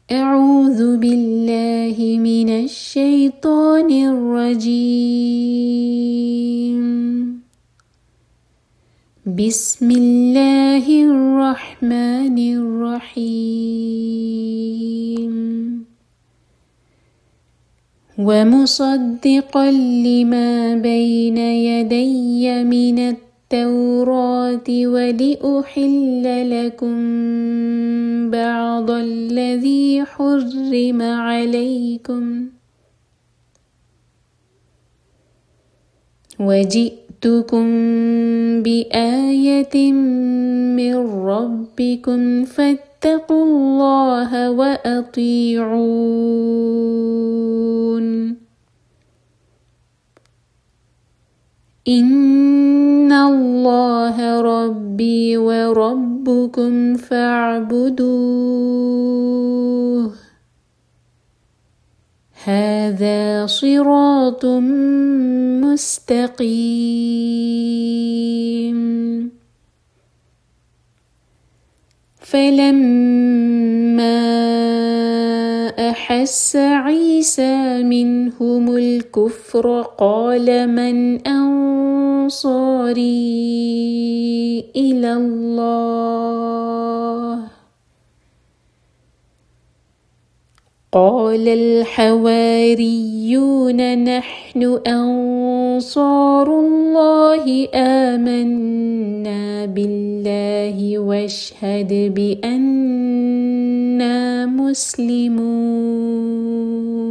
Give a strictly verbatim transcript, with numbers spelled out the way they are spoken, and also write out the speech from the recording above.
أعوذ بالله من الشيطان الرجيم. بسم الله الرحمن الرحيم. ومصدقا لما بين يدي من التوراة ولأحل لكم بعض الذي حرم عليكم وجئتكم بآية من ربكم فاتقوا الله وأطيعون. إن الله ربي وربكم فاعبدوه هذا صراط مستقيم. فلما أحس عيسى منهم الكفر قال من أنصاري إلى الله قال الحواريون نحن أنصار الله آمنا بالله واشهد بأننا مسلمون.